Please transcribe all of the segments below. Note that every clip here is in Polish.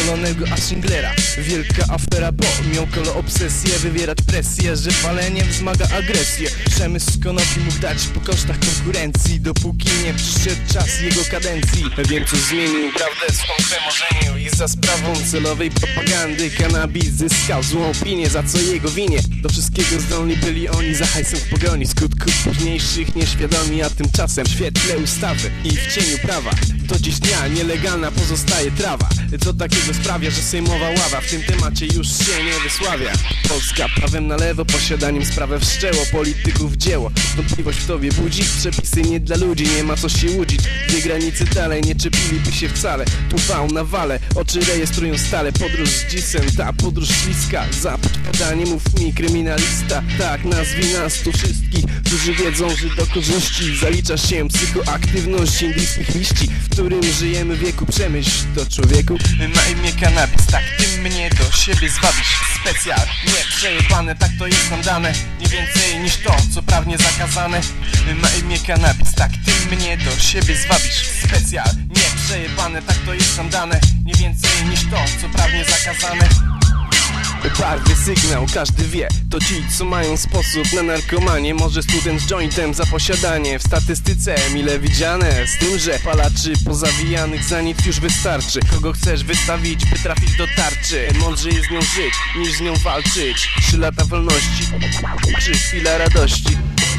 spalonego Ashinglera. Wielka afera, bo miał kolo obsesję, wywierać presję, że palenie wzmaga agresję. Przemysł konopi mógł dać po kosztach konkurencji, dopóki nie przyszedł czas jego kadencji. Wiem, co zmienił prawdę swą przemożeniu i za sprawą celowej propagandy kanabis zyskał złą opinię, za co jego winie. Do wszystkiego zdolni byli oni, za hajsem w pogoni, skutków późniejszych nieświadomi, a tymczasem w świetle ustawy i w cieniu prawa do dziś dnia nielegalna pozostaje trawa. Co takiego sprawia, że sejmowa ława w tym temacie już się nie wysławia. Polska prawem na lewo, posiadaniem sprawę wszczęło, polityków dzieło. Wątpliwość w tobie budzi, przepisy nie dla ludzi, nie ma co się łudzić. Dwie granice dalej, nie czepiliby się wcale. Tu wał na wale, oczy rejestrują stale. Podróż z dzisem, ta podróż śliska. Za podanie mów mi kryminalista. Tak nazwij nas tu wszystkich, którzy wiedzą, że do korzyści zalicza się psychoaktywność indyjskich liści, w którym żyjemy wieku. Przemyśl to, człowieku. Ma imię kanabis, tak ty mnie do siebie zwabisz. Specjal, nie przejebane, tak to jest nam dane. Nie więcej niż to, co prawnie zakazane. Ma imię kanabis, tak ty mnie do siebie zwabisz. Specjal, nie przejebane, tak to jest nam dane. Nie więcej niż to, co prawnie zakazane. Barwy sygnał, każdy wie, to ci, co mają sposób na narkomanie. Może student z jointem za posiadanie. W statystyce mile widziane, z tym, że palaczy pozawijanych za nic już wystarczy. Kogo chcesz wystawić, by trafić do tarczy? Mądrzej jest z nią żyć, niż z nią walczyć. 3 lata wolności, czy chwila radości.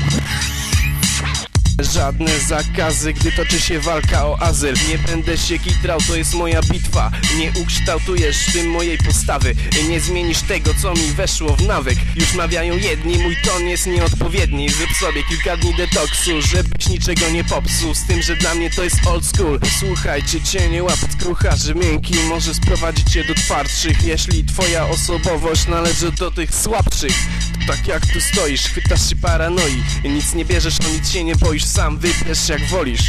Żadne zakazy, gdy toczy się walka o azyl. Nie będę się kitrał, to jest moja bitwa. Nie ukształtujesz tym mojej postawy. Nie zmienisz tego, co mi weszło w nawyk. Już mawiają jedni, mój ton jest nieodpowiedni. Zrób sobie kilka dni detoksu, żebyś niczego nie popsuł. Z tym, że dla mnie to jest old school. Słuchaj, czy cię nie łapać krucharzy miękki może sprowadzić cię do twardszych. Jeśli twoja osobowość należy do tych słabszych, to tak jak tu stoisz, chwytasz się paranoi. Nic nie bierzesz, o nic się nie boisz. Sam wybierz jak wolisz.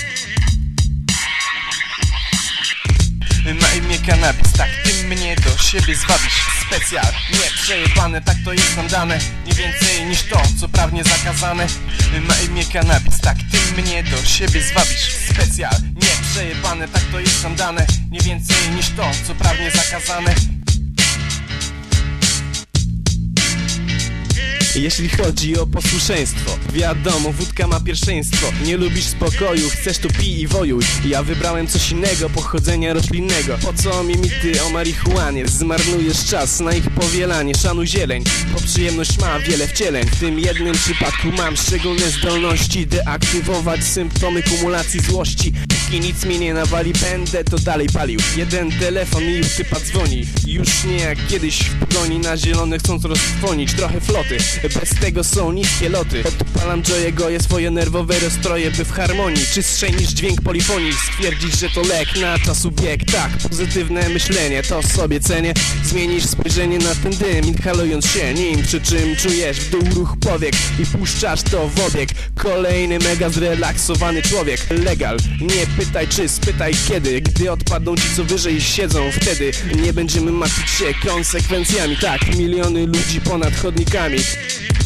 Ma imię kanabis, tak ty mnie do siebie zwabisz. Specjal, nie przejebane, tak to jest nam dane. Nie więcej niż to, co prawnie zakazane. Ma imię kanabis, tak ty mnie do siebie zwabisz. Specjal, nie przejebane, tak to jest nam dane. Nie więcej niż to, co prawnie zakazane. Jeśli chodzi o posłuszeństwo, wiadomo, wódka ma pierwszeństwo. Nie lubisz spokoju, chcesz tu pij i wojuj. Ja wybrałem coś innego, pochodzenia roślinnego. Po co mi mity o marihuanie? Zmarnujesz czas na ich powielanie. Szanuj zieleń, bo przyjemność ma wiele wcieleń. W tym jednym przypadku mam szczególne zdolności deaktywować symptomy kumulacji złości. Póki nic mi nie nawali, będę to dalej palił. Jeden telefon i już typa dzwoni. Już nie jak kiedyś w pogoni na zielone, chcąc roztrwonić trochę floty. Bez tego są niskie loty. Odpalam Joe'ego, swoje nerwowe rozstroje, by w harmonii czystszej niż dźwięk polifonii stwierdzić, że to lek na czas ubieg. Tak, pozytywne myślenie, to sobie cenię. Zmienisz spojrzenie na ten dym, inhalując się nim, przy czym czujesz w dół ruch powiek i puszczasz to w obieg. Kolejny mega zrelaksowany człowiek. Legal, nie pytaj czy, spytaj kiedy. Gdy odpadną ci co wyżej siedzą, wtedy nie będziemy martwić się konsekwencjami. Tak, miliony ludzi ponad chodnikami.